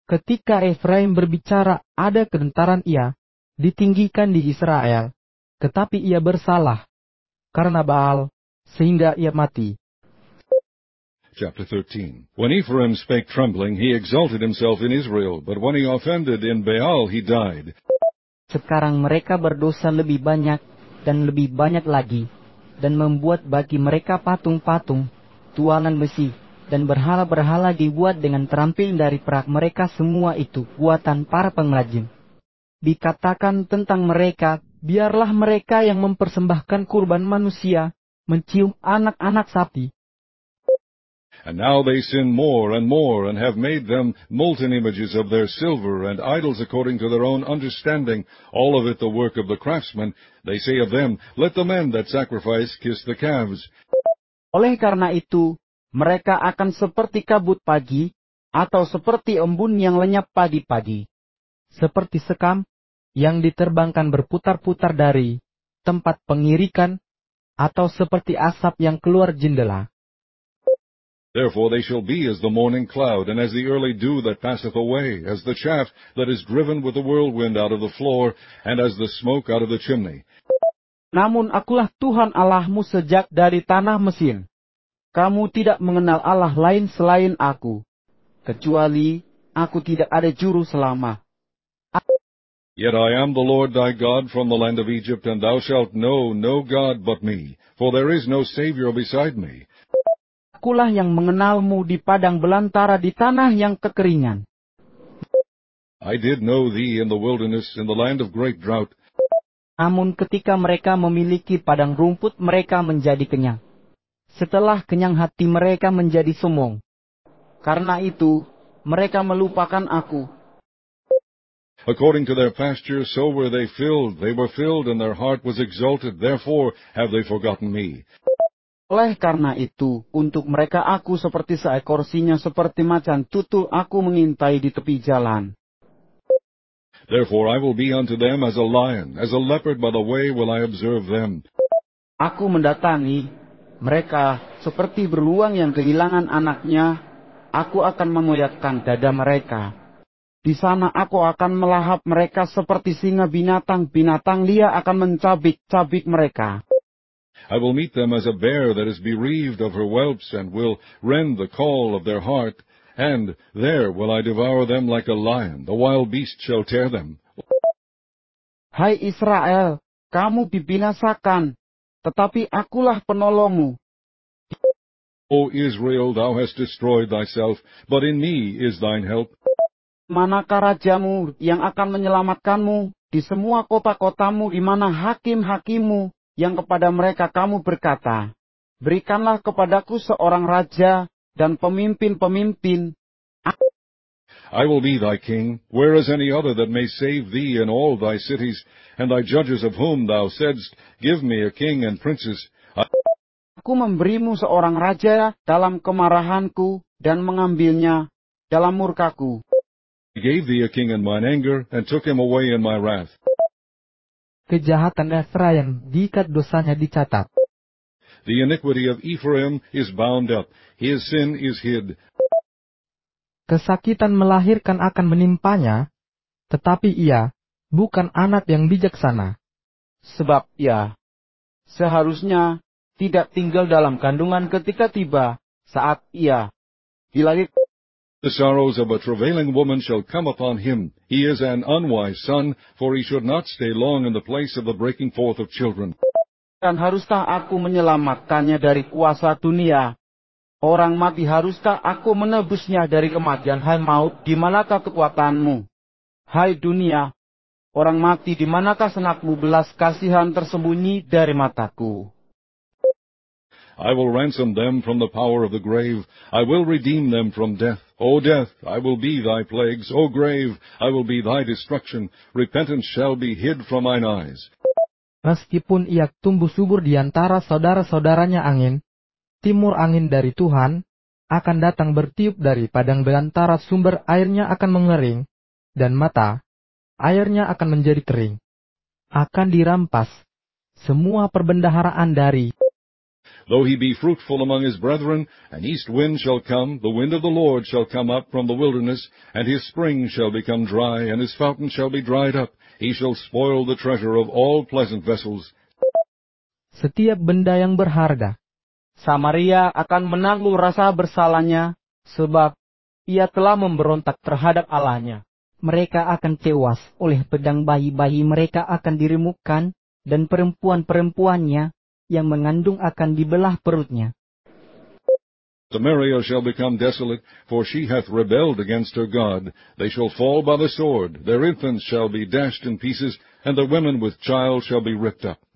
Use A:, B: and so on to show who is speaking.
A: Ketika Efraim berbicara, ada kegentaran ia, ditinggikan di Israel. Tetapi ia bersalah karena Baal, sehingga ia mati.
B: Chapter 13. When Ephraim spake trembling, he exalted himself in Israel, but when he offended in Baal, he died.
A: Sekarang mereka berdosa lebih banyak dan lebih banyak lagi, dan membuat bagi mereka patung-patung, tuanan besi, dan berhala-berhala dibuat dengan terampil dari perak mereka. Semua itu buatan para pengrajin. Dikatakan tentang mereka, biarlah mereka yang mempersembahkan kurban manusia mencium anak-anak sapi.
B: And now they sin more and have made them molten images of their silver and idols according to their own understanding, all of it the work of the craftsmen. They say of them, let the men that sacrifice kiss the calves.
A: Oleh karena itu, mereka akan seperti kabut pagi, atau seperti embun yang lenyap pagi-pagi. Seperti sekam yang diterbangkan berputar-putar dari tempat pengirikan, atau seperti asap yang keluar jendela.
B: Therefore they shall be as the morning cloud, and as the early dew that passeth away, as the chaff that is driven with the whirlwind out of the floor, and as the smoke out of the chimney.
A: Namun akulah Tuhan Allahmu sejak dari tanah Mesir. Kamu tidak mengenal Allah lain selain aku, kecuali aku tidak ada juru selamat.
B: Yet I am the Lord thy God from the land of Egypt, and thou shalt know no God but me, for there is no Savior beside me.
A: Akulah yang mengenalmu di padang belantara di tanah yang kekeringan.
B: I did know thee in the wilderness, in the land of great drought.
A: Namun ketika mereka memiliki padang rumput, mereka menjadi kenyang. Setelah kenyang, hati mereka menjadi sombong. Karena itu, mereka melupakan aku.
B: According to their pasture, so were they filled. They were filled, and their heart was exalted. Therefore have they forgotten me.
A: Oleh karena itu, untuk mereka aku seperti seekor singa, seperti macan tutul aku mengintai di tepi jalan.
B: Therefore I will be unto them as a lion, as a leopard by the way will I observe them.
A: Aku mendatangi mereka seperti beruang yang kehilangan anaknya. Aku akan memoyakkan dada mereka. Di sana aku akan melahap mereka seperti singa, binatang-binatang liar akan mencabik-cabik mereka.
B: I will meet them as a bear that is bereaved of her whelps, and will rend the caul of their heart, and there will I devour them like a lion, the wild beast shall tear them.
A: Hai Israel, kamu dibinasakan, tetapi akulah penolongmu.
B: O Israel, thou hast destroyed thyself, but in me is thine help.
A: Manakah rajamu yang akan menyelamatkanmu di semua kota-kotamu, di mana hakim-hakimmu yang kepada mereka kamu berkata, berikanlah kepadaku seorang raja dan pemimpin-pemimpin.
B: I will be thy king, where is any other that may save thee in all thy cities, and thy judges of whom thou saidst, give me a king and princes.
A: Aku memberimu seorang raja dalam kemarahanku dan mengambilnya dalam murkaku.
B: I gave thee a king in mine anger, and took him away in my wrath.
A: Kejahatan Efraim, diikat dosanya dicatat.
B: The iniquity of Ephraim is bound up, his sin is hid.
A: Kesakitan melahirkan akan menimpanya, tetapi ia bukan anak yang bijaksana. Sebab ia seharusnya tidak tinggal dalam kandungan ketika tiba saat ia dilahirkan.
B: The sorrows of a travailing woman shall come upon him. He is an unwise son, for he should not stay long in the place of the breaking forth of children.
A: Dan haruskah aku menyelamatkannya dari kuasa dunia? Orang mati, haruskah aku menebusnya dari kematian? Hai maut, di manakah kekuatanmu? Hai dunia, orang mati, di manakah senakmu? Belas kasihan tersembunyi dari mataku.
B: I will ransom them from the power of the grave. I will redeem them from death. O death, I will be thy plagues. O grave, I will be thy destruction. Repentance shall be hid from mine eyes.
A: Meskipun ia tumbuh subur di antara saudara-saudaranya angin, timur angin dari Tuhan akan datang bertiup dari padang belantara, sumber airnya akan mengering, dan mata airnya akan menjadi kering. Akan dirampas semua perbendaharaan dari
B: Though he be fruitful among his brethren, an east wind shall come, the wind of the Lord shall come up from the wilderness, and his spring shall become dry, and his fountain shall be dried up. He shall spoil the treasure of all pleasant vessels.
A: Setiap benda yang berharga,
C: Samaria akan menanggung rasa bersalahnya, sebab ia telah memberontak terhadap Allahnya.
A: mereka akan tewas oleh pedang, bayi-bayi mereka akan diremukkan, dan perempuan-perempuannya yang mengandung akan dibelah perutnya.
B: Samaria shall become desolate, for she hath rebelled against her God. They shall fall by the sword, their infants shall be dashed in pieces, and the women with child shall be ripped up.